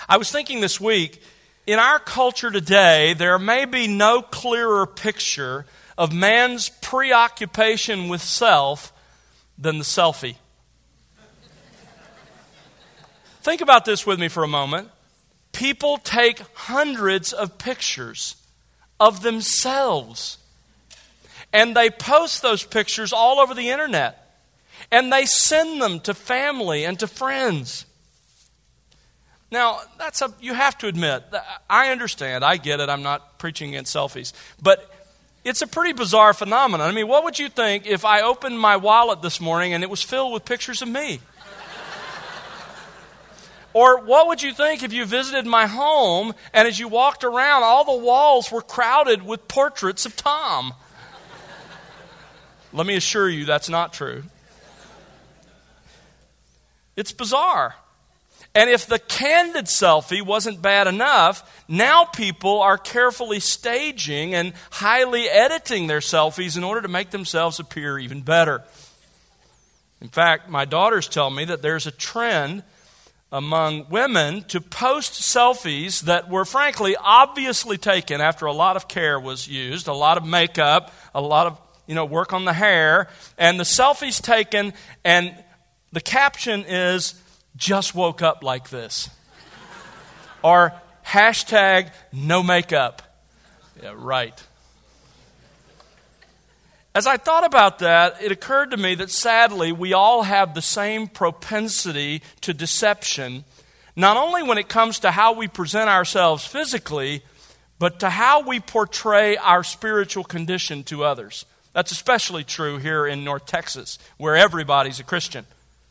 I was thinking this week, in our culture today, there may be no clearer picture of man's preoccupation with self than the selfie. Think about this with me for a moment. People take hundreds of pictures of themselves, and they post those pictures all over the internet, and they send them to family and to friends. Now, you have to admit, I understand, I get it, I'm not preaching against selfies, but it's a pretty bizarre phenomenon. I mean, what would you think if I opened my wallet this morning and it was filled with pictures of me? Or what would you think if you visited my home and as you walked around, all the walls were crowded with portraits of Tom? Let me assure you that's not true. It's bizarre. And if the candid selfie wasn't bad enough, now people are carefully staging and highly editing their selfies in order to make themselves appear even better. In fact, my daughters tell me that there's a trend among women to post selfies that were frankly obviously taken after a lot of care was used, a lot of makeup, a lot of work on the hair, and the selfie's taken and the caption is, "Just woke up like this." Or hashtag no makeup. Yeah, right. As I thought about that, it occurred to me that sadly we all have the same propensity to deception, not only when it comes to how we present ourselves physically, but to how we portray our spiritual condition to others. That's especially true here in North Texas, where everybody's a Christian.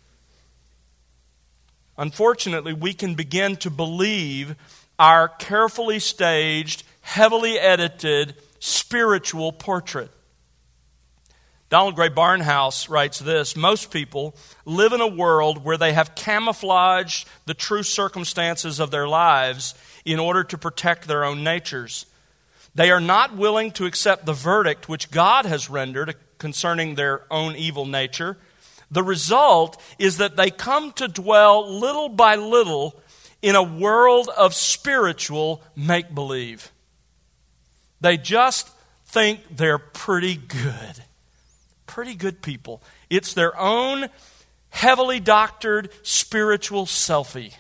Unfortunately, we can begin to believe our carefully staged, heavily edited spiritual portrait. Donald Gray Barnhouse writes this: most people live in a world where they have camouflaged the true circumstances of their lives in order to protect their own natures. They are not willing to accept the verdict which God has rendered concerning their own evil nature. The result is that they come to dwell little by little in a world of spiritual make-believe. They just think they're pretty good. Pretty good people. It's their own heavily doctored spiritual selfie.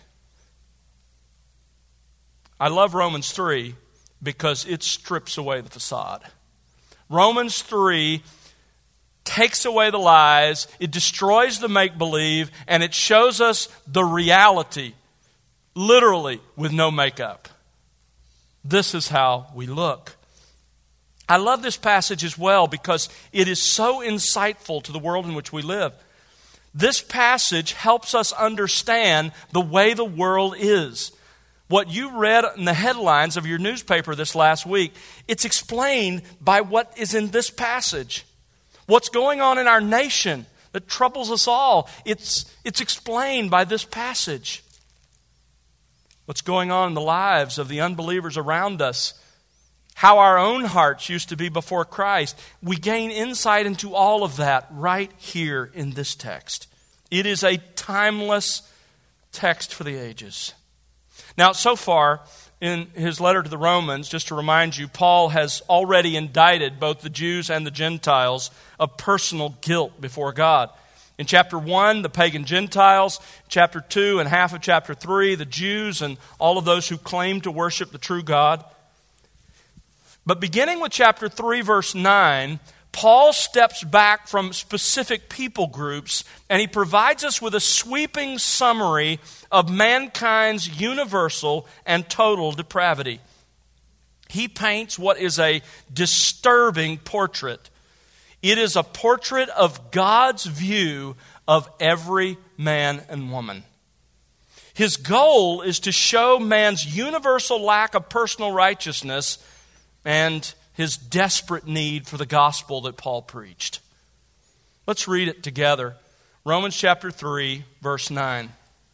I love Romans 3 because it strips away the facade. Romans 3 takes away the lies, it destroys the make-believe, and it shows us the reality, literally with no makeup. This is how we look. I love this passage as well because it is so insightful to the world in which we live. This passage helps us understand the way the world is. What you read in the headlines of your newspaper this last week, it's explained by what is in this passage. What's going on in our nation that troubles us all, it's explained by this passage. What's going on in the lives of the unbelievers around us, how our own hearts used to be before Christ, we gain insight into all of that right here in this text. It is a timeless text for the ages. Now, so far, in his letter to the Romans, just to remind you, Paul has already indicted both the Jews and the Gentiles of personal guilt before God. In chapter 1, the pagan Gentiles. Chapter 2 and half of chapter 3, the Jews and all of those who claim to worship the true God. But beginning with chapter 3, verse 9, Paul steps back from specific people groups and he provides us with a sweeping summary of mankind's universal and total depravity. He paints what is a disturbing portrait. It is a portrait of God's view of every man and woman. His goal is to show man's universal lack of personal righteousness and his desperate need for the gospel that Paul preached. Let's read it together. Romans chapter 3, verse 9.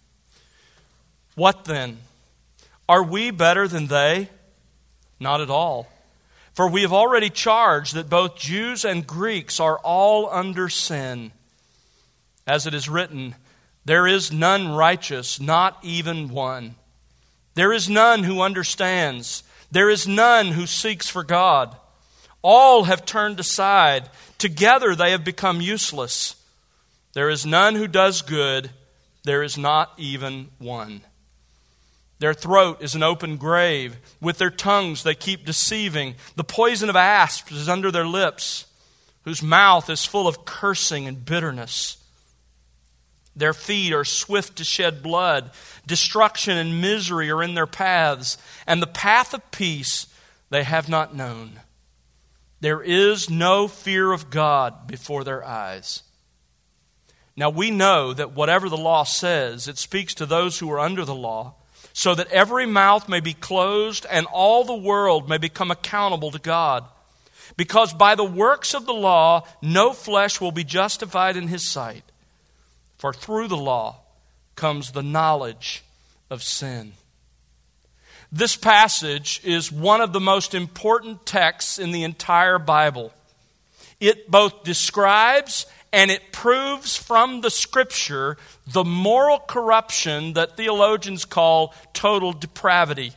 What then? Are we better than they? Not at all. For we have already charged that both Jews and Greeks are all under sin. As it is written, there is none righteous, not even one. There is none who understands. There is none who seeks for God. All have turned aside. Together they have become useless. There is none who does good. There is not even one. Their throat is an open grave. With their tongues they keep deceiving. The poison of asps is under their lips, whose mouth is full of cursing and bitterness. Their feet are swift to shed blood. Destruction and misery are in their paths, and the path of peace they have not known. There is no fear of God before their eyes. Now we know that whatever the law says, it speaks to those who are under the law, so that every mouth may be closed and all the world may become accountable to God. Because by the works of the law, no flesh will be justified in His sight. For through the law comes the knowledge of sin. This passage is one of the most important texts in the entire Bible. It both describes and it proves from the Scripture the moral corruption that theologians call total depravity.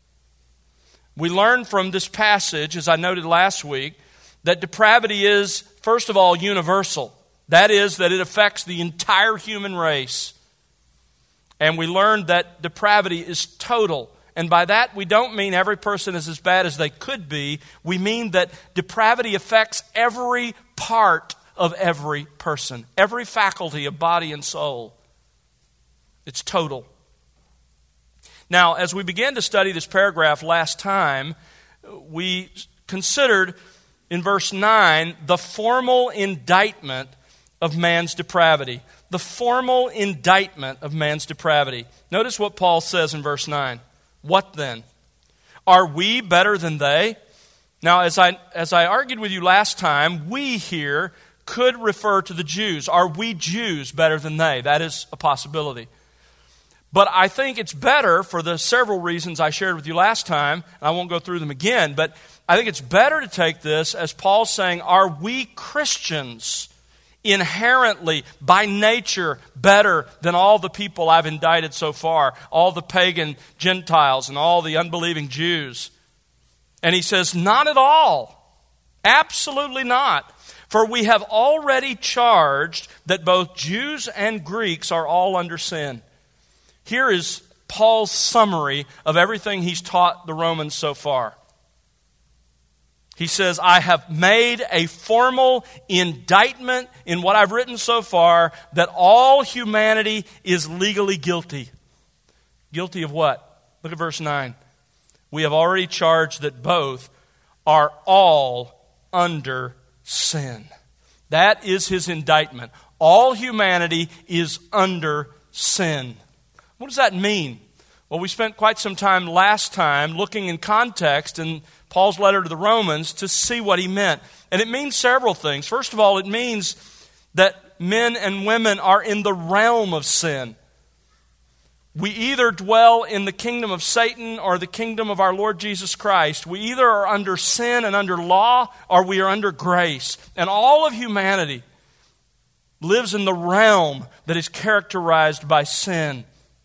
We learn from this passage, as I noted last week, that depravity is, first of all, universal. That is, that it affects the entire human race. And we learned that depravity is total. And by that, we don't mean every person is as bad as they could be. We mean that depravity affects every part of every person, every faculty of body and soul. It's total. Now, as we began to study this paragraph last time, we considered in verse 9 the formal indictment of man's depravity. The formal indictment of man's depravity. Notice what Paul says in verse 9. What then? Are we better than they? Now, as I argued with you last time, we here could refer to the Jews. Are we Jews better than they? That is a possibility. But I think it's better, for the several reasons I shared with you last time, and I won't go through them again, but I think it's better to take this as Paul saying, are we Christians inherently, by nature, better than all the people I've indicted so far, all the pagan Gentiles and all the unbelieving Jews? And he says, not at all. Absolutely not. For we have already charged that both Jews and Greeks are all under sin. Here is Paul's summary of everything he's taught the Romans so far. He says, I have made a formal indictment in what I've written so far that all humanity is legally guilty. Guilty of what? Look at verse 9. We have already charged that both are all under sin. That is his indictment. All humanity is under sin. What does that mean? Well, we spent quite some time last time looking in context in Paul's letter to the Romans to see what he meant. And it means several things. First of all, it means that men and women are in the realm of sin. We either dwell in the kingdom of Satan or the kingdom of our Lord Jesus Christ. We either are under sin and under law, or we are under grace. And all of humanity lives in the realm that is characterized by sin.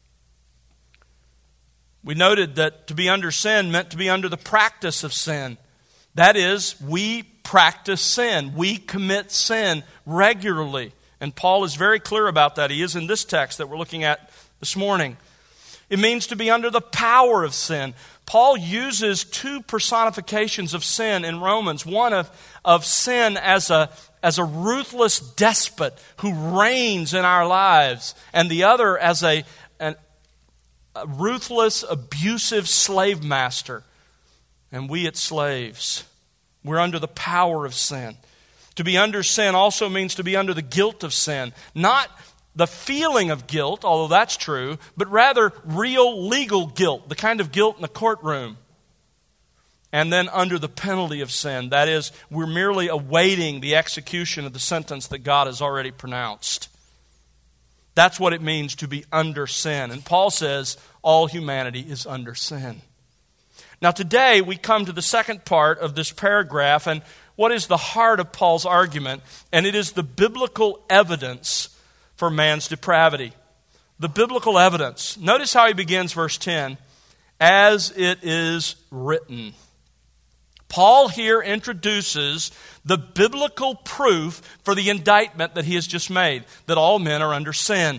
We noted that to be under sin meant to be under the practice of sin. That is, we practice sin. We commit sin regularly. And Paul is very clear about that. He is in this text that we're looking at this morning. It means to be under the power of sin. Paul uses two personifications of sin in Romans. One of sin as a ruthless despot who reigns in our lives, and the other as a ruthless, abusive slave master. And we as slaves, we're under the power of sin. To be under sin also means to be under the guilt of sin. Not the feeling of guilt, although that's true, but rather real legal guilt, the kind of guilt in the courtroom. And then under the penalty of sin. That is, we're merely awaiting the execution of the sentence that God has already pronounced. That's what it means to be under sin. And Paul says all humanity is under sin. Now today we come to the second part of this paragraph and what is the heart of Paul's argument, and it is the biblical evidence for man's depravity. The biblical evidence. Notice how he begins verse 10. as it is written. Paul here introduces the biblical proof for the indictment that he has just made, that all men are under sin.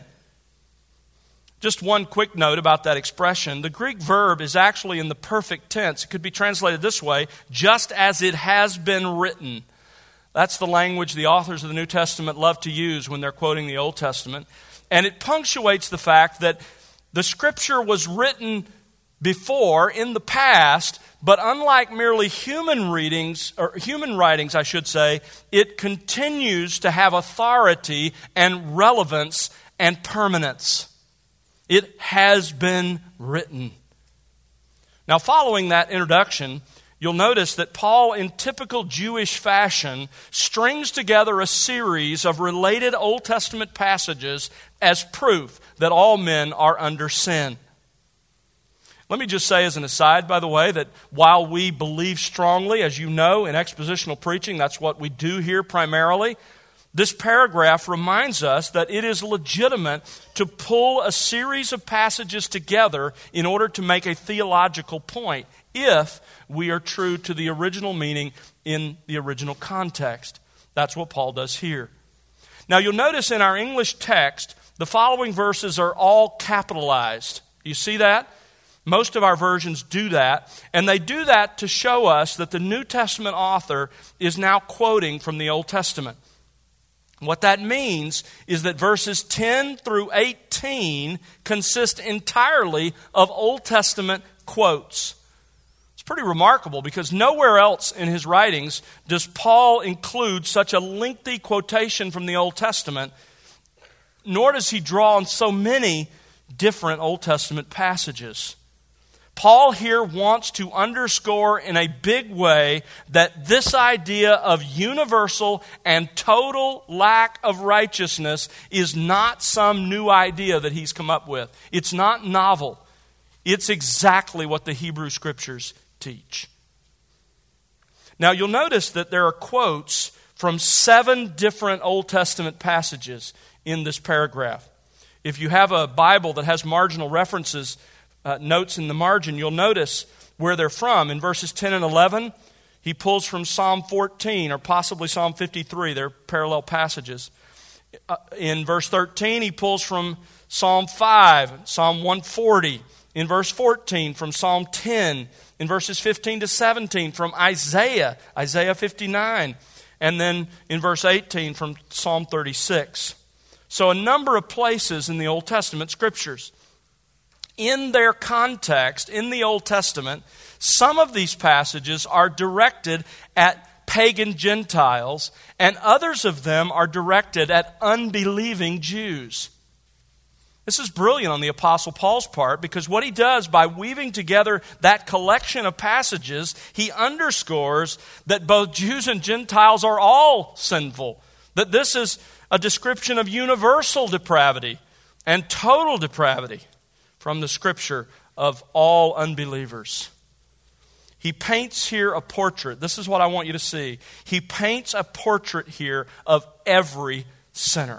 Just one quick note about that expression. The Greek verb is actually in the perfect tense. It could be translated this way, just as it has been written. That's the language the authors of the New Testament love to use when they're quoting the Old Testament. And it punctuates the fact that the Scripture was written before, in the past, but unlike merely human writings, I should say, it continues to have authority and relevance and permanence. It has been written. Now, following that introduction, you'll notice that Paul, in typical Jewish fashion, strings together a series of related Old Testament passages as proof that all men are under sin. Let me just say as an aside, by the way, that while we believe strongly, as you know, in expositional preaching, that's what we do here primarily, this paragraph reminds us that it is legitimate to pull a series of passages together in order to make a theological point, if we are true to the original meaning in the original context. That's what Paul does here. Now, you'll notice in our English text, the following verses are all capitalized. You see that? Most of our versions do that, and they do that to show us that the New Testament author is now quoting from the Old Testament. What that means is that verses 10 through 18 consist entirely of Old Testament quotes. It's pretty remarkable because nowhere else in his writings does Paul include such a lengthy quotation from the Old Testament, nor does he draw on so many different Old Testament passages. Paul here wants to underscore in a big way that this idea of universal and total lack of righteousness is not some new idea that he's come up with. It's not novel. It's exactly what the Hebrew Scriptures teach. Now, you'll notice that there are quotes from 7 different Old Testament passages in this paragraph. If you have a Bible that has marginal references, notes in the margin, you'll notice where they're from. In verses 10 and 11, he pulls from Psalm 14 or possibly Psalm 53. They're parallel passages. In verse 13, he pulls from Psalm 5, Psalm 140. In verse 14, from Psalm 10. In verses 15 to 17, from Isaiah 59. And then in verse 18, from Psalm 36. So a number of places in the Old Testament Scriptures. In their context, in the Old Testament, some of these passages are directed at pagan Gentiles, and others of them are directed at unbelieving Jews. This is brilliant on the Apostle Paul's part, because what he does by weaving together that collection of passages, he underscores that both Jews and Gentiles are all sinful, that this is a description of universal depravity and total depravity from the Scripture of all unbelievers. He paints here a portrait. This is what I want you to see. He paints a portrait here of every sinner.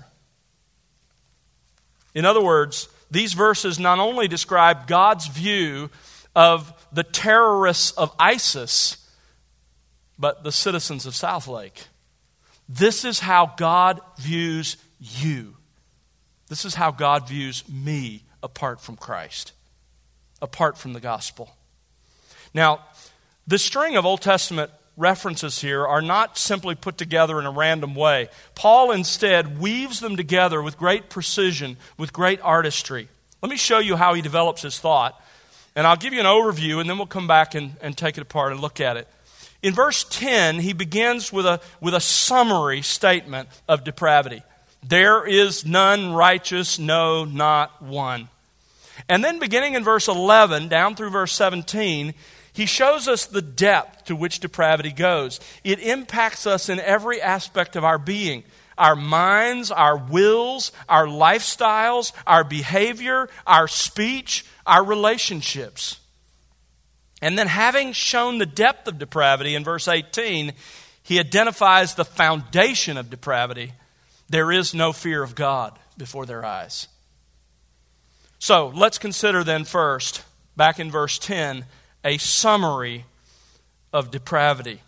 In other words, these verses not only describe God's view of the terrorists of ISIS, but the citizens of Southlake. This is how God views you. This is how God views me apart from Christ, apart from the gospel. Now, the string of Old Testament references here are not simply put together in a random way. Paul instead weaves them together with great precision, with great artistry. Let me show you how he develops his thought, and I'll give you an overview, and then we'll come back and take it apart and look at it. In verse 10, he begins with a summary statement of depravity. There is none righteous, no, not one. And then beginning in verse 11 down through verse 17, he shows us the depth to which depravity goes. It impacts us in every aspect of our being. Our minds, our wills, our lifestyles, our behavior, our speech, our relationships. And then having shown the depth of depravity in verse 18, he identifies the foundation of depravity. There is no fear of God before their eyes. So let's consider then first back in verse 10, a summary of depravity.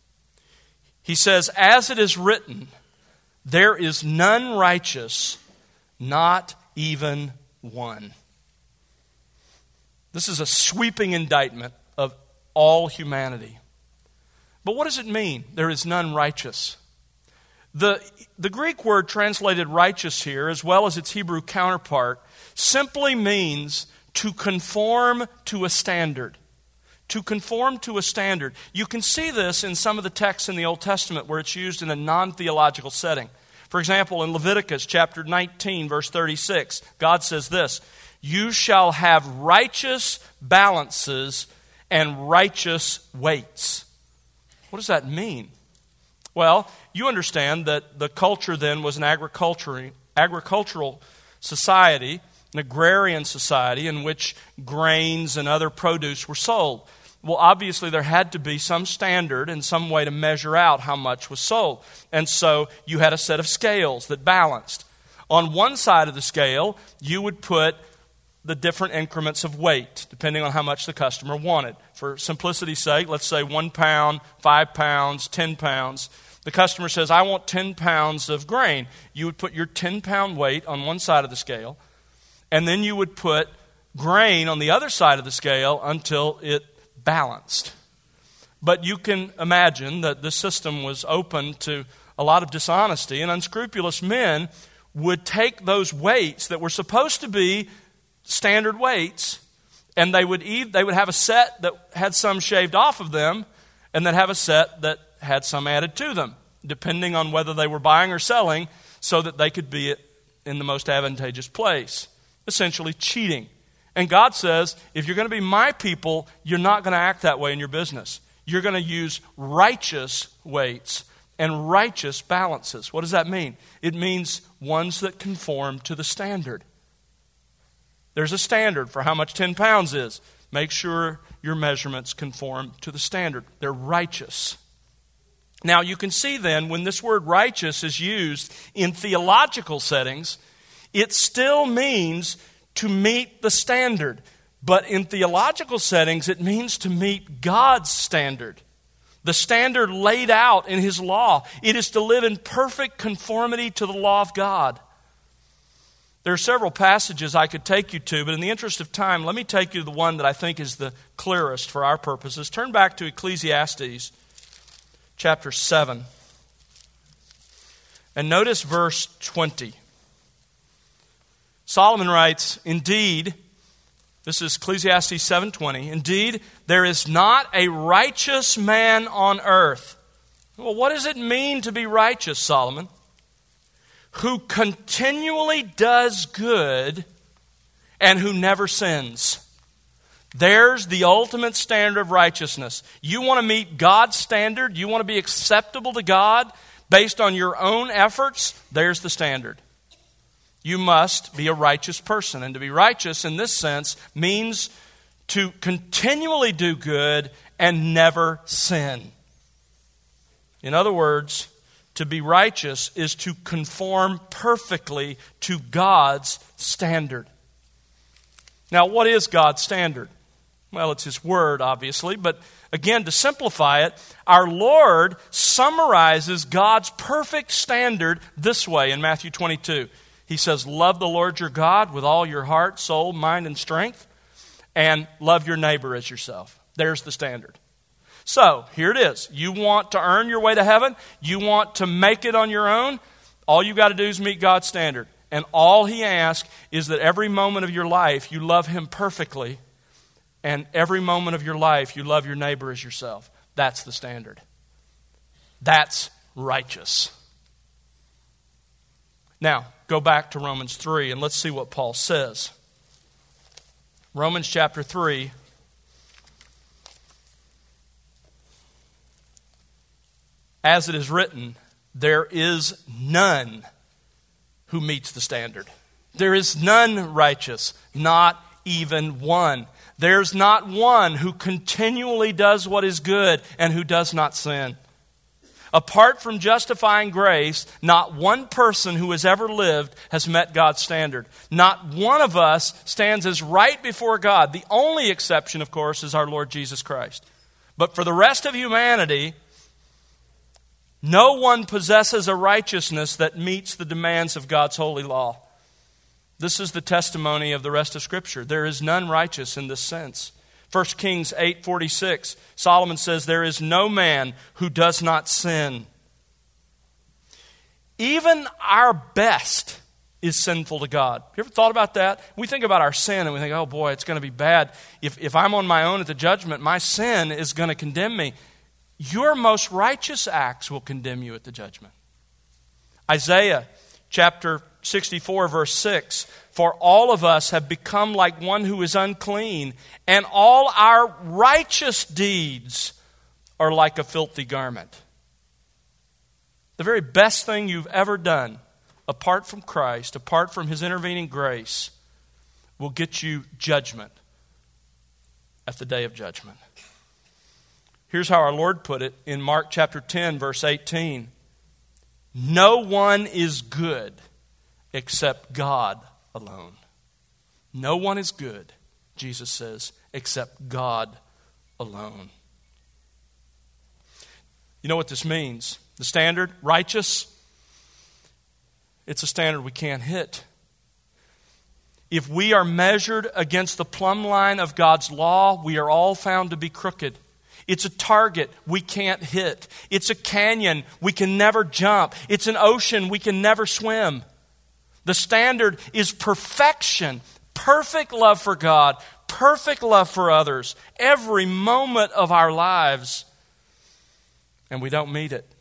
He says, as it is written, there is none righteous, not even one. This is a sweeping indictment of all humanity. But what does it mean, there is none righteous? The Greek word translated righteous here, as well as its Hebrew counterpart, simply means to conform to a standard. To conform to a standard. You can see this in some of the texts in the Old Testament where it's used in a non-theological setting. For example, in Leviticus chapter 19, verse 36, God says this, you shall have righteous balances and righteous weights. What does that mean? Well, you understand that the culture then was an agricultural society, an agrarian society in which grains and other produce were sold. Well, obviously there had to be some standard and some way to measure out how much was sold. And so you had a set of scales that balanced. On one side of the scale, you would put the different increments of weight, depending on how much the customer wanted. For simplicity's sake, let's say 1 pound, 5 pounds, 10 pounds. The customer says, I want 10 pounds of grain. You would put your 10-pound weight on one side of the scale, and then you would put grain on the other side of the scale until it balanced. But you can imagine that this system was open to a lot of dishonesty, and unscrupulous men would take those weights that were supposed to be standard weights, and they would have a set that had some shaved off of them, and then have a set that had some added to them, depending on whether they were buying or selling, so that they could be in the most advantageous place. Essentially cheating. And God says, if you're going to be my people, you're not going to act that way in your business. You're going to use righteous weights and righteous balances. What does that mean? It means ones that conform to the standard. There's a standard for how much 10 pounds is. Make sure your measurements conform to the standard. They're righteous. Now, you can see then, when this word righteous is used in theological settings, it still means to meet the standard. But in theological settings, it means to meet God's standard. The standard laid out in His law. It is to live in perfect conformity to the law of God. There are several passages I could take you to, but in the interest of time, let me take you to the one that I think is the clearest for our purposes. Turn back to Ecclesiastes chapter 7. And notice verse 20. Solomon writes, indeed, this is Ecclesiastes 7:20, indeed, there is not a righteous man on earth. Well, what does it mean to be righteous, Solomon? Who continually does good and who never sins. There's the ultimate standard of righteousness. You want to meet God's standard? You want to be acceptable to God based on your own efforts? There's the standard. You must be a righteous person. And to be righteous in this sense means to continually do good and never sin. In other words, to be righteous is to conform perfectly to God's standard. Now, what is God's standard? Well, it's His Word, obviously, but again, to simplify it, our Lord summarizes God's perfect standard this way in Matthew 22. He says, love the Lord your God with all your heart, soul, mind, and strength, and love your neighbor as yourself. There's the standard. So, here it is. You want to earn your way to heaven? You want to make it on your own? All you've got to do is meet God's standard. And all He asks is that every moment of your life you love Him perfectly, and every moment of your life you love your neighbor as yourself. That's the standard. That's righteous. Now, go back to Romans 3 and let's see what Paul says. Romans chapter 3. As it is written, there is none who meets the standard. There is none righteous, not even one. There's not one who continually does what is good and who does not sin. Apart from justifying grace, not one person who has ever lived has met God's standard. Not one of us stands as right before God. The only exception, of course, is our Lord Jesus Christ. But for the rest of humanity, no one possesses a righteousness that meets the demands of God's holy law. This is the testimony of the rest of Scripture. There is none righteous in this sense. 1 Kings 8:46, Solomon says, there is no man who does not sin. Even our best is sinful to God. You ever thought about that? We think about our sin and we think, oh boy, it's going to be bad. If I'm on my own at the judgment, my sin is going to condemn me. Your most righteous acts will condemn you at the judgment. Isaiah chapter 64, verse 6, for all of us have become like one who is unclean, and all our righteous deeds are like a filthy garment. The very best thing you've ever done, apart from Christ, apart from His intervening grace, will get you judgment at the day of judgment. Here's how our Lord put it in Mark chapter 10, verse 18. No one is good except God alone. No one is good, Jesus says, except God alone. You know what this means? The standard, righteous, it's a standard we can't hit. If we are measured against the plumb line of God's law, we are all found to be crooked. It's a target we can't hit. It's a canyon we can never jump. It's an ocean we can never swim. The standard is perfection, perfect love for God, perfect love for others, every moment of our lives, and we don't meet it.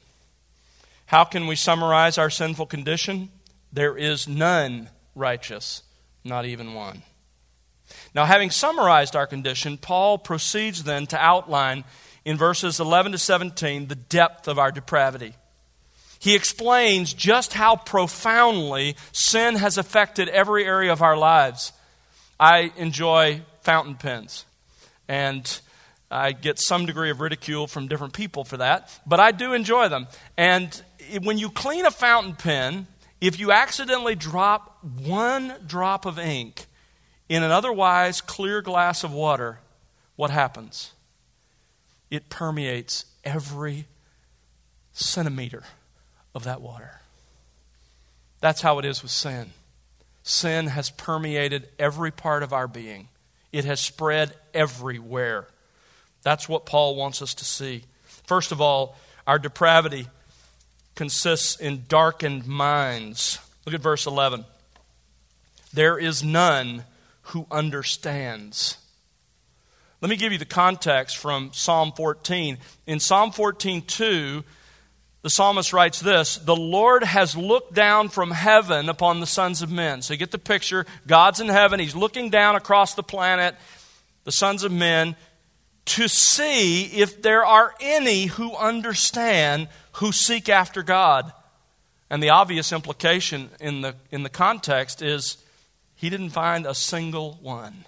How can we summarize our sinful condition? There is none righteous, not even one. Now, having summarized our condition, Paul proceeds then to outline in verses 11 to 17 the depth of our depravity. He explains just how profoundly sin has affected every area of our lives. I enjoy fountain pens, and I get some degree of ridicule from different people for that, but I do enjoy them. And when you clean a fountain pen, if you accidentally drop one drop of ink in an otherwise clear glass of water, what happens? It permeates every centimeter of that water. That's how it is with sin. Sin has permeated every part of our being. It has spread everywhere. That's what Paul wants us to see. First of all, our depravity consists in darkened minds. Look at verse 11. There is none who understands. Let me give you the context from Psalm 14. In Psalm 14:2, the psalmist writes this, the Lord has looked down from heaven upon the sons of men. So you get the picture. God's in heaven. He's looking down across the planet, the sons of men, to see if there are any who understand, who seek after God. And the obvious implication in the context is he didn't find a single one.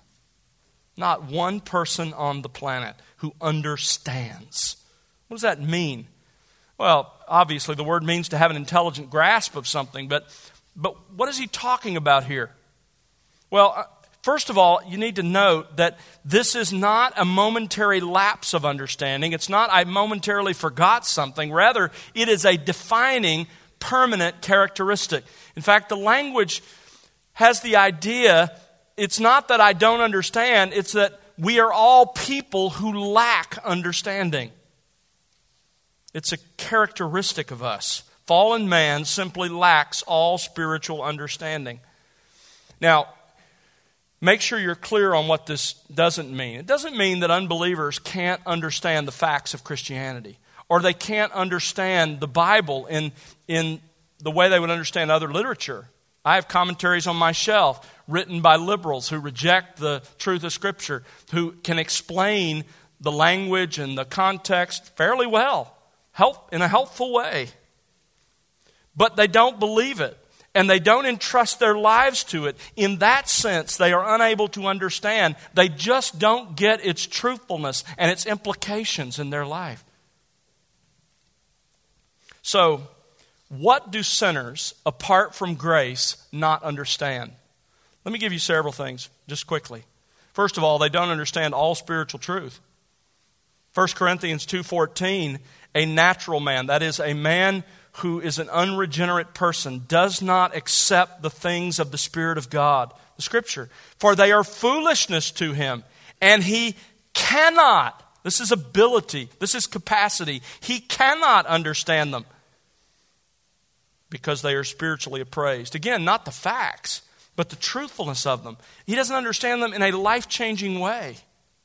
Not one person on the planet who understands. What does that mean? Well, obviously the word means to have an intelligent grasp of something, but what is he talking about here? Well, first of all, you need to note that this is not a momentary lapse of understanding. It's not I momentarily forgot something. Rather, it is a defining, permanent characteristic. In fact, the language has the idea, it's not that I don't understand, it's that we are all people who lack understanding. It's a characteristic of us. Fallen man simply lacks all spiritual understanding. Now, make sure you're clear on what this doesn't mean. It doesn't mean that unbelievers can't understand the facts of Christianity, or they can't understand the Bible in the way they would understand other literature. I have commentaries on my shelf written by liberals who reject the truth of Scripture, who can explain the language and the context fairly well, in a helpful way. But they don't believe it, and they don't entrust their lives to it. In that sense, they are unable to understand. They just don't get its truthfulness and its implications in their life. So, what do sinners, apart from grace, not understand? Let me give you several things, just quickly. First of all, they don't understand all spiritual truth. 1 Corinthians 2:14, a natural man, that is, a man who is an unregenerate person, does not accept the things of the Spirit of God, the Scripture, for they are foolishness to him, and he cannot, this is ability, this is capacity, he cannot understand them because they are spiritually appraised. Again, not the facts, but the truthfulness of them. He doesn't understand them in a life-changing way.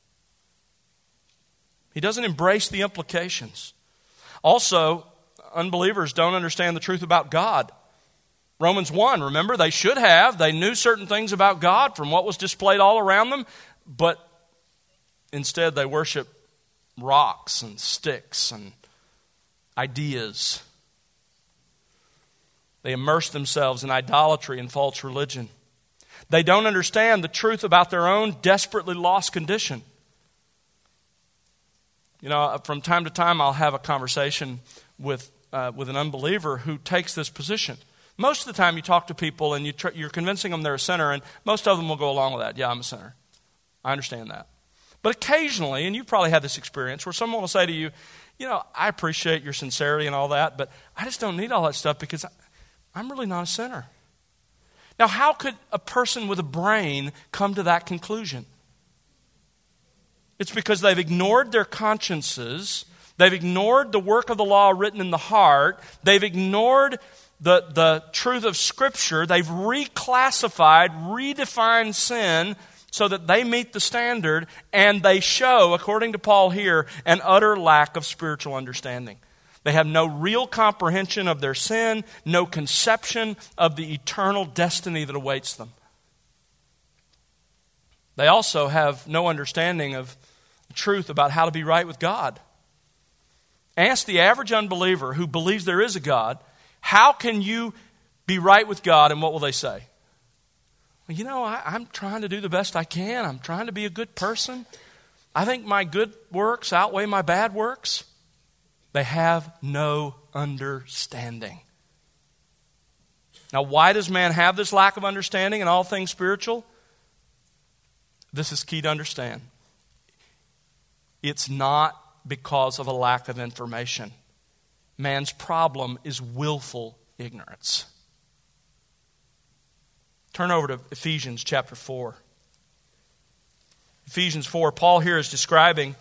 He doesn't embrace the implications. Also, unbelievers don't understand the truth about God. Romans 1, remember, they should have. They knew certain things about God from what was displayed all around them, but instead they worship rocks and sticks and ideas. They immerse themselves in idolatry and false religion. They don't understand the truth about their own desperately lost condition. You know, from time to time I'll have a conversation with an unbeliever who takes this position. Most of the time you talk to people and you're convincing them they're a sinner, and most of them will go along with that. Yeah, I'm a sinner. I understand that. But occasionally, and you've probably had this experience, where someone will say to you, you know, I appreciate your sincerity and all that, but I just don't need all that stuff because I'm really not a sinner. Now, how could a person with a brain come to that conclusion? It's because they've ignored their consciences. They've ignored the work of the law written in the heart. They've ignored the truth of Scripture. They've reclassified, redefined sin so that they meet the standard, and they show, according to Paul here, an utter lack of spiritual understanding. They have no real comprehension of their sin, no conception of the eternal destiny that awaits them. They also have no understanding of the truth about how to be right with God. Ask the average unbeliever who believes there is a God, how can you be right with God? And what will they say? Well, you know, I'm trying to do the best I can. I'm trying to be a good person. I think my good works outweigh my bad works. They have no understanding. Now, why does man have this lack of understanding in all things spiritual? This is key to understand. It's not because of a lack of information. Man's problem is willful ignorance. Turn over to Ephesians chapter 4. Ephesians 4, Paul here is describing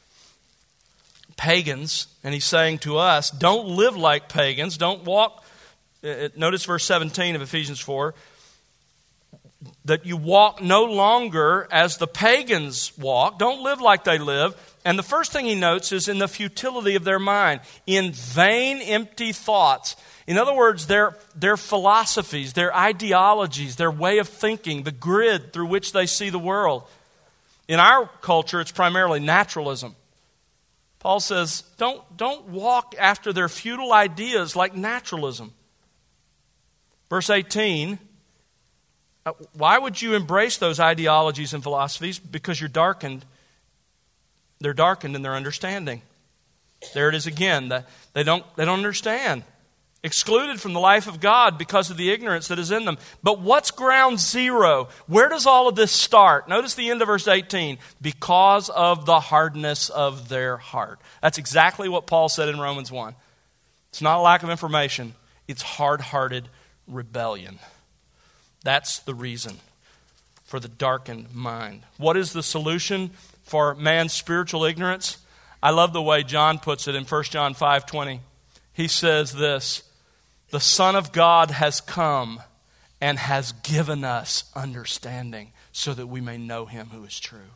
pagans, and he's saying to us, don't live like pagans, don't walk. Notice verse 17 of Ephesians 4, that you walk no longer as the pagans walk. Don't live like they live. And the first thing he notes is in the futility of their mind, in vain, empty thoughts. In other words, their philosophies, their ideologies, their way of thinking, the grid through which they see the world. In our culture, it's primarily naturalism. Paul says, don't walk after their futile ideas like naturalism. Verse 18, why would you embrace those ideologies and philosophies? Because you're darkened. They're darkened in their understanding. There it is again. They don't understand. Excluded from the life of God because of the ignorance that is in them. But what's ground zero? Where does all of this start? Notice the end of verse 18. Because of the hardness of their heart. That's exactly what Paul said in Romans 1. It's not a lack of information. It's hard-hearted rebellion. That's the reason for the darkened mind. What is the solution for man's spiritual ignorance? I love the way John puts it in 1 John 5:20. He says this, the Son of God has come and has given us understanding so that we may know Him who is true.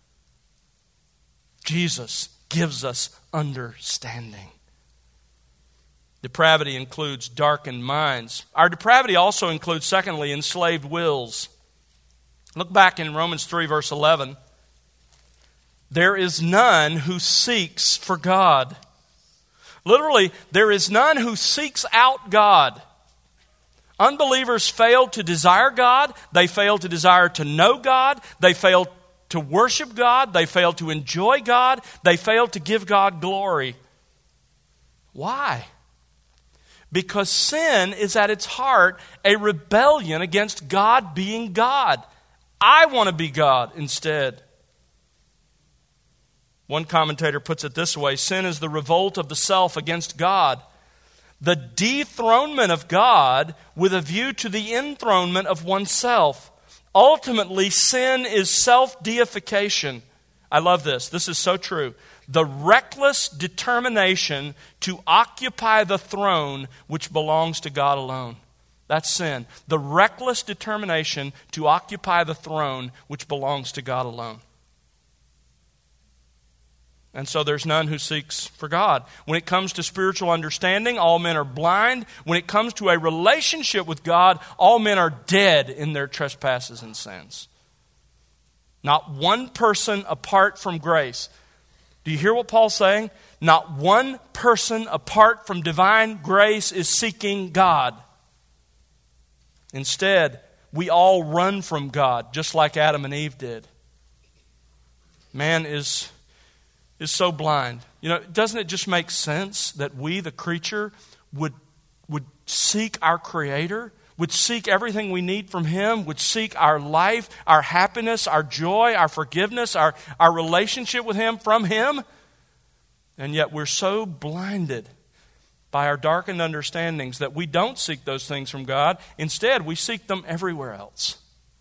Jesus gives us understanding. Depravity includes darkened minds. Our depravity also includes, secondly, enslaved wills. Look back in Romans 3, verse 11. There is none who seeks for God. Literally, there is none who seeks out God. Unbelievers fail to desire God. They fail to desire to know God. They fail to worship God. They fail to enjoy God. They fail to give God glory. Why? Because sin is at its heart a rebellion against God being God. I want to be God instead. One commentator puts it this way: sin is the revolt of the self against God, the dethronement of God with a view to the enthronement of oneself. Ultimately, sin is self-deification. I love this. This is so true. The reckless determination to occupy the throne which belongs to God alone. That's sin. The reckless determination to occupy the throne which belongs to God alone. And so there's none who seeks for God. When it comes to spiritual understanding, all men are blind. When it comes to a relationship with God, all men are dead in their trespasses and sins. Not one person apart from grace. Do you hear what Paul's saying? Not one person apart from divine grace is seeking God. Instead, we all run from God, just like Adam and Eve did. Man is so blind. You know, doesn't it just make sense that we, the creature, would seek our Creator, would seek everything we need from Him, would seek our life, our happiness, our joy, our forgiveness, our relationship with Him from Him? And yet we're so blinded by our darkened understandings that we don't seek those things from God. Instead, we seek them everywhere else.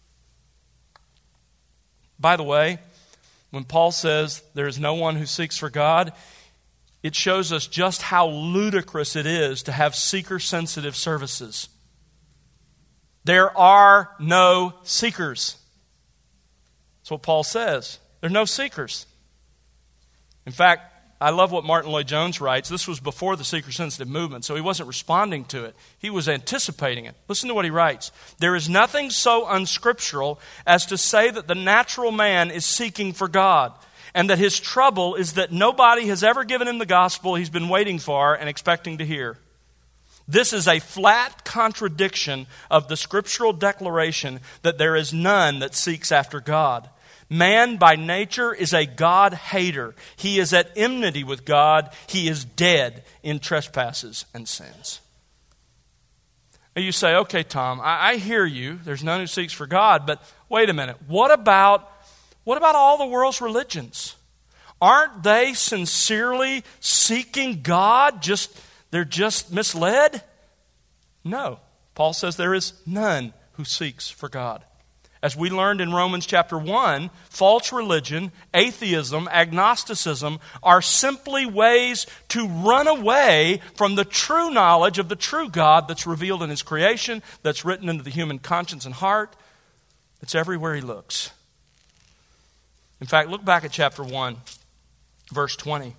By the way, when Paul says there is no one who seeks for God, it shows us just how ludicrous it is to have seeker-sensitive services. There are no seekers. That's what Paul says. There are no seekers. In fact, I love what Martin Lloyd-Jones writes. This was before the seeker-sensitive movement, so he wasn't responding to it. He was anticipating it. Listen to what he writes. There is nothing so unscriptural as to say that the natural man is seeking for God, and that his trouble is that nobody has ever given him the gospel he's been waiting for and expecting to hear. This is a flat contradiction of the scriptural declaration that there is none that seeks after God. Man by nature is a God hater. He is at enmity with God. He is dead in trespasses and sins. And you say, okay, Tom, I hear you. There's none who seeks for God. But wait a minute. What about all the world's religions? Aren't they sincerely seeking God? They're just misled? No. Paul says there is none who seeks for God. As we learned in Romans chapter 1, false religion, atheism, agnosticism are simply ways to run away from the true knowledge of the true God that's revealed in His creation, that's written into the human conscience and heart. It's everywhere He looks. In fact, look back at chapter 1, verse 20.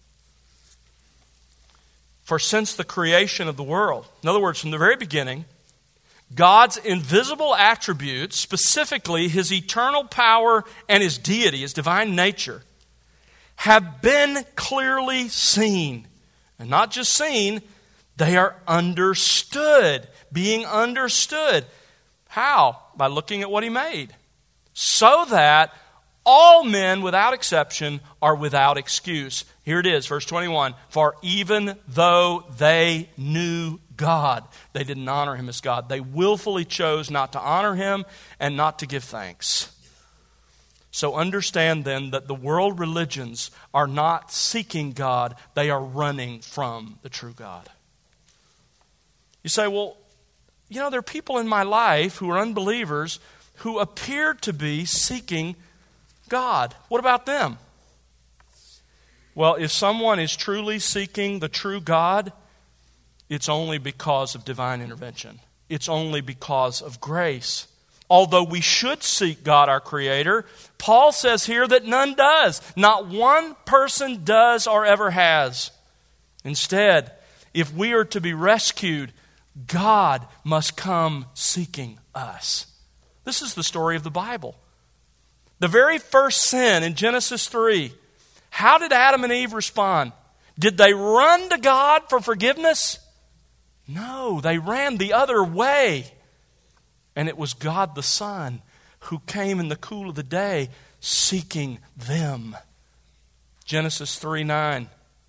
For since the creation of the world, in other words, from the very beginning, God's invisible attributes, specifically His eternal power and His deity, His divine nature, have been clearly seen. And not just seen, they are understood, being understood. How? By looking at what He made. So that all men, without exception, are without excuse. Here it is, verse 21. For even though they knew God, they didn't honor Him as God. They willfully chose not to honor Him and not to give thanks. So understand then that the world religions are not seeking God. They are running from the true God. You say, well, you know, there are people in my life who are unbelievers who appear to be seeking God. What about them? Well, if someone is truly seeking the true God, it's only because of divine intervention. It's only because of grace. Although we should seek God, our Creator, Paul says here that none does. Not one person does or ever has. Instead, if we are to be rescued, God must come seeking us. This is the story of the Bible. The very first sin in Genesis 3, how did Adam and Eve respond? Did they run to God for forgiveness? No, they ran the other way. And it was God the Son who came in the cool of the day seeking them. Genesis 3:9.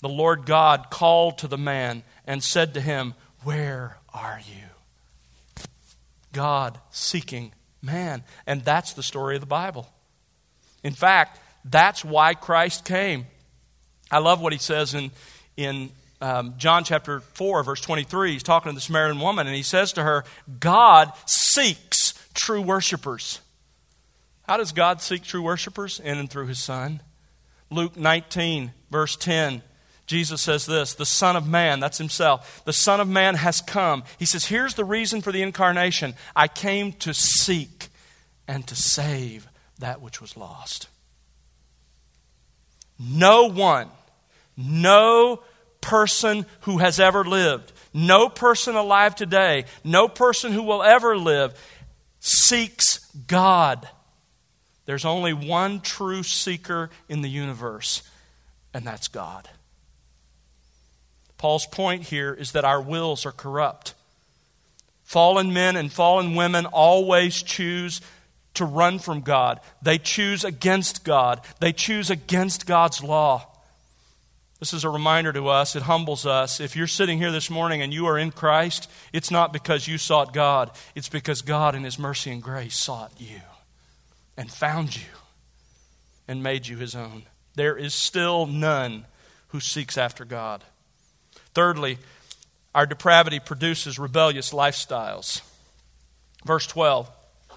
the Lord God called to the man and said to him, "Where are you?" God seeking man. And that's the story of the Bible. In fact, that's why Christ came. I love what he says in John chapter 4, verse 23. He's talking to the Samaritan woman, and he says to her, God seeks true worshipers. How does God seek true worshipers? In and through his Son. Luke 19, verse 10. Jesus says this, the Son of Man, that's himself, the Son of Man has come. He says, here's the reason for the incarnation. I came to seek and to save that which was lost. No one, no person who has ever lived, no person alive today, no person who will ever live seeks God. There's only one true seeker in the universe, and that's God. Paul's point here is that our wills are corrupt. Fallen men and fallen women always choose to run from God. They choose against God. They choose against God's law. This is a reminder to us. It humbles us. If you're sitting here this morning and you are in Christ, it's not because you sought God. It's because God in his mercy and grace sought you and found you and made you his own. There is still none who seeks after God. Thirdly, our depravity produces rebellious lifestyles. Verse 12.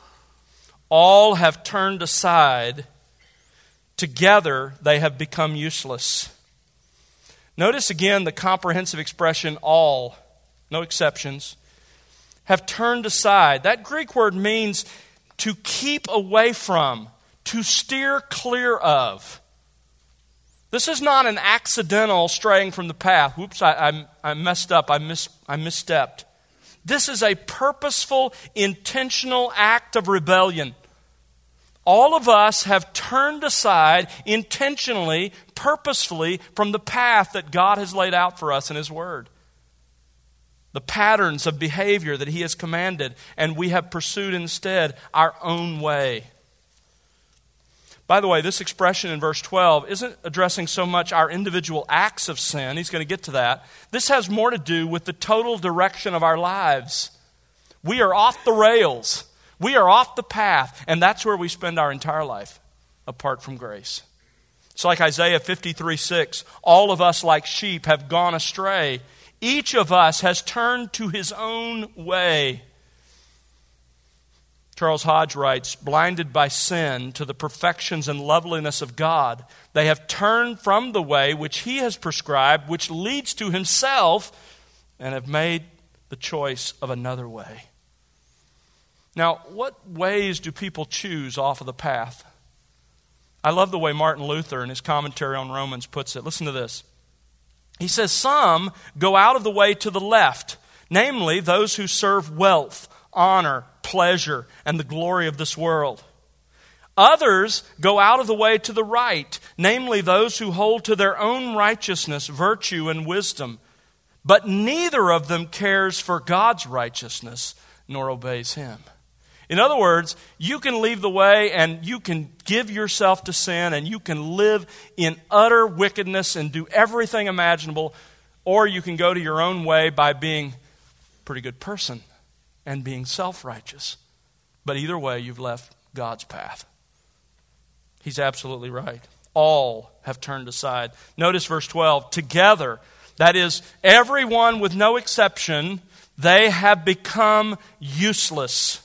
All have turned aside. Together they have become useless. Notice again the comprehensive expression all, no exceptions, have turned aside. That Greek word means to keep away from, to steer clear of. This is not an accidental straying from the path. Whoops, I messed up, I misstepped. This is a purposeful, intentional act of rebellion. All of us have turned aside intentionally, purposefully from the path that God has laid out for us in his word. The patterns of behavior that he has commanded, and we have pursued instead our own way. By the way, this expression in verse 12 isn't addressing so much our individual acts of sin. He's going to get to that. This has more to do with the total direction of our lives. We are off the rails. We are off the path, and that's where we spend our entire life, apart from grace. It's like Isaiah 53:6. All of us like sheep have gone astray. Each of us has turned to his own way. Charles Hodge writes, blinded by sin to the perfections and loveliness of God, they have turned from the way which he has prescribed, which leads to himself, and have made the choice of another way. Now, what ways do people choose off of the path? I love the way Martin Luther in his commentary on Romans puts it. Listen to this. He says, some go out of the way to the left, namely those who serve wealth, honor, pleasure, and the glory of this world. Others go out of the way to the right, namely those who hold to their own righteousness, virtue, and wisdom. But neither of them cares for God's righteousness, nor obeys him. In other words, you can leave the way and you can give yourself to sin and you can live in utter wickedness and do everything imaginable, or you can go to your own way by being a pretty good person and being self-righteous. But either way, you've left God's path. He's absolutely right. All have turned aside. Notice verse 12. Together, that is, everyone with no exception, they have become useless.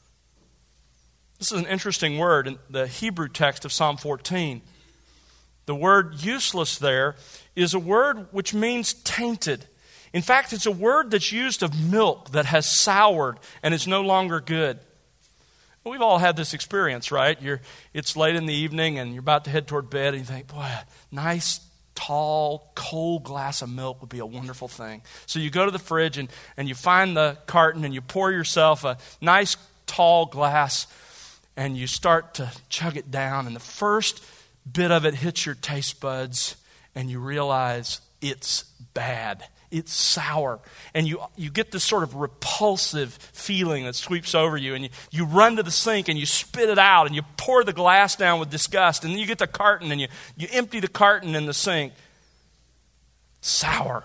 This is an interesting word in the Hebrew text of Psalm 14. The word useless there is a word which means tainted. In fact, it's a word that's used of milk that has soured and is no longer good. We've all had this experience, right? It's late in the evening and you're about to head toward bed and you think, boy, a nice, tall, cold glass of milk would be a wonderful thing. So you go to the fridge and you find the carton and you pour yourself a nice, tall glass and you start to chug it down, and the first bit of it hits your taste buds, and you realize it's bad. It's sour. And you get this sort of repulsive feeling that sweeps over you, and you run to the sink, and you spit it out, and you pour the glass down with disgust, and then you get the carton, and you empty the carton in the sink. sour.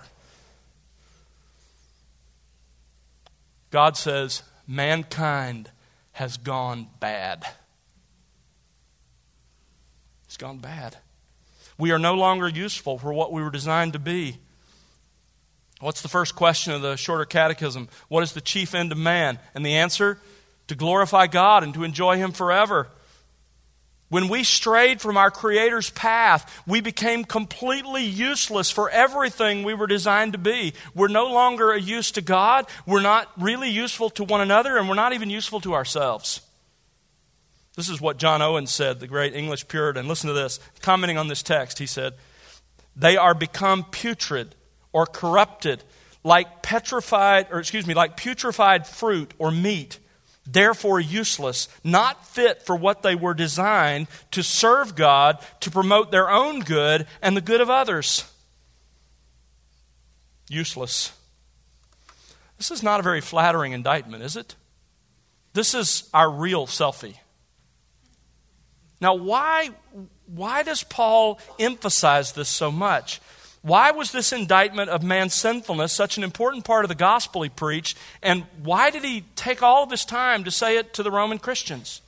God says, mankind has gone bad. It's gone bad. We are no longer useful for what we were designed to be. What's the first question of the Shorter Catechism? What is the chief end of man? And the answer? To glorify God and to enjoy Him forever. When we strayed from our Creator's path, we became completely useless for everything we were designed to be. We're no longer a use to God, we're not really useful to one another, and we're not even useful to ourselves. This is what John Owen said, the great English Puritan. Listen to this. Commenting on this text, he said, "They are become putrid or corrupted, like putrefied fruit or meat, therefore useless, not fit for what they were designed to serve God, to promote their own good and the good of others." Useless. This is not a very flattering indictment, is it? This is our real selfie. Now, why does Paul emphasize this so much? Why was this indictment of man's sinfulness such an important part of the gospel he preached? And why did he take all of this time to say it to the Roman Christians?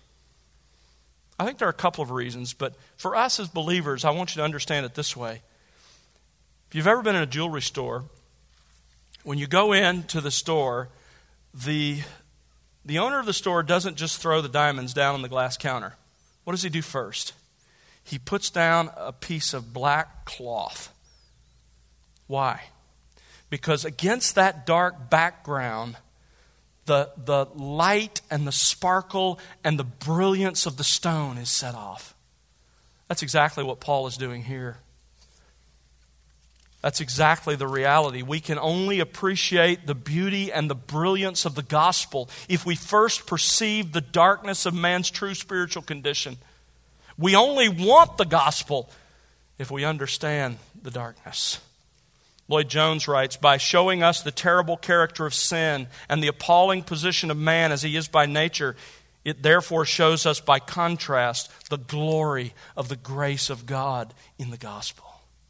I think there are a couple of reasons, but for us as believers, I want you to understand it this way. If you've ever been in a jewelry store, when you go into the store, the owner of the store doesn't just throw the diamonds down on the glass counter. What does he do first? He puts down a piece of black cloth. Why? Because against that dark background, the light and the sparkle and the brilliance of the stone is set off. That's exactly what Paul is doing here. That's exactly the reality. We can only appreciate the beauty and the brilliance of the gospel if we first perceive the darkness of man's true spiritual condition. We only want the gospel if we understand the darkness. Lloyd Jones writes, "By showing us the terrible character of sin and the appalling position of man as he is by nature, it therefore shows us by contrast the glory of the grace of God in the gospel."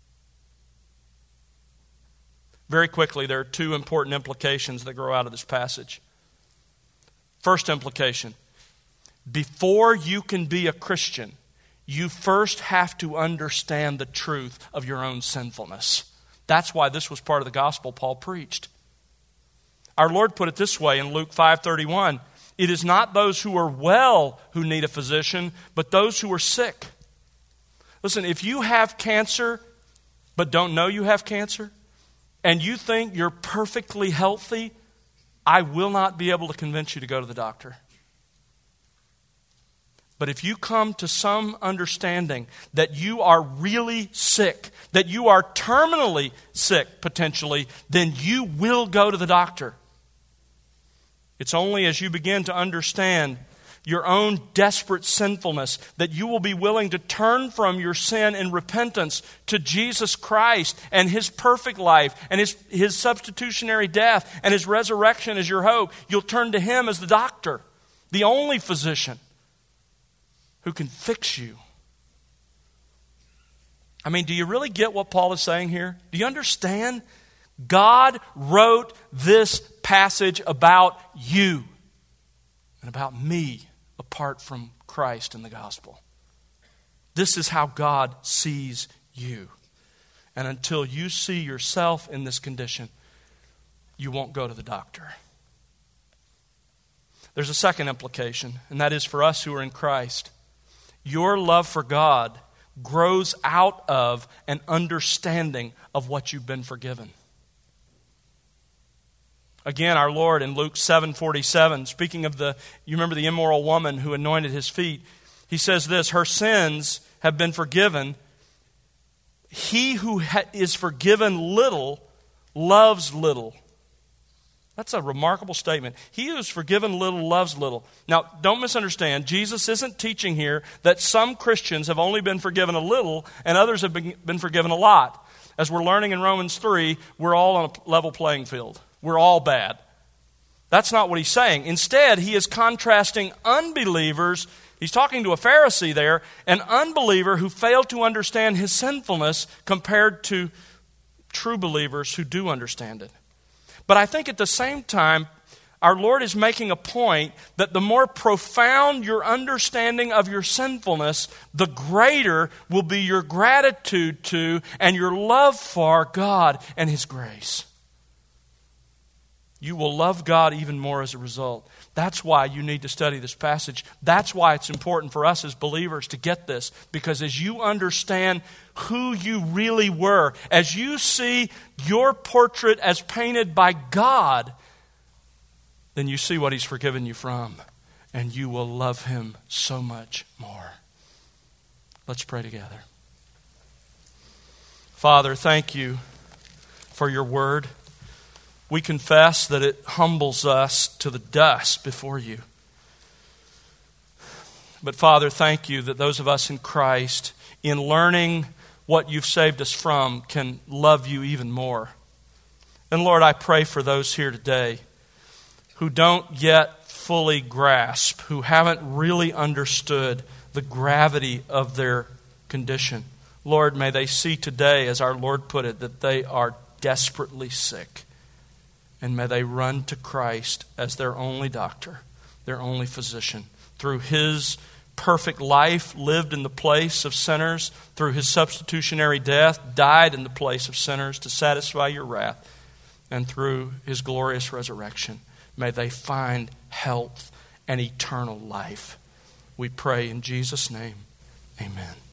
Very quickly, there are two important implications that grow out of this passage. First implication, before you can be a Christian, you first have to understand the truth of your own sinfulness. That's why this was part of the gospel Paul preached. Our Lord put it this way in Luke 5:31, "It is not those who are well who need a physician, but those who are sick." Listen, if you have cancer but don't know you have cancer, and you think you're perfectly healthy, I will not be able to convince you to go to the doctor. But if you come to some understanding that you are really sick, that you are terminally sick potentially, then you will go to the doctor. It's only as you begin to understand your own desperate sinfulness that you will be willing to turn from your sin in repentance to Jesus Christ and His perfect life and His substitutionary death and His resurrection as your hope. You'll turn to Him as the doctor, the only physician who can fix you. I mean, do you really get what Paul is saying here? Do you understand? God wrote this passage about you and about me apart from Christ and the gospel. This is how God sees you. And until you see yourself in this condition, you won't go to the doctor. There's a second implication, and that is for us who are in Christ. Your love for God grows out of an understanding of what you've been forgiven. Again, our Lord in Luke 7:47, speaking of you remember the immoral woman who anointed His feet, He says this, "Her sins have been forgiven. He who is forgiven little loves little." That's a remarkable statement. He who is forgiven little loves little. Now, don't misunderstand. Jesus isn't teaching here that some Christians have only been forgiven a little and others have been forgiven a lot. As we're learning in Romans 3, we're all on a level playing field. We're all bad. That's not what He's saying. Instead, He is contrasting unbelievers. He's talking to a Pharisee there, an unbeliever who failed to understand his sinfulness compared to true believers who do understand it. But I think at the same time, our Lord is making a point that the more profound your understanding of your sinfulness, the greater will be your gratitude to and your love for God and His grace. You will love God even more as a result. That's why you need to study this passage. That's why it's important for us as believers to get this. Because as you understand who you really were, as you see your portrait as painted by God, then you see what He's forgiven you from, and you will love Him so much more. Let's pray together. Father, thank you for your word. We confess that it humbles us to the dust before you. But Father, thank you that those of us in Christ, in learning what you've saved us from, can love you even more. And Lord, I pray for those here today who don't yet fully grasp, who haven't really understood the gravity of their condition. Lord, may they see today, as our Lord put it, that they are desperately sick. And may they run to Christ as their only doctor, their only physician. Through His perfect life lived in the place of sinners, through His substitutionary death, died in the place of sinners to satisfy your wrath, and through His glorious resurrection, may they find health and eternal life. We pray in Jesus' name. Amen.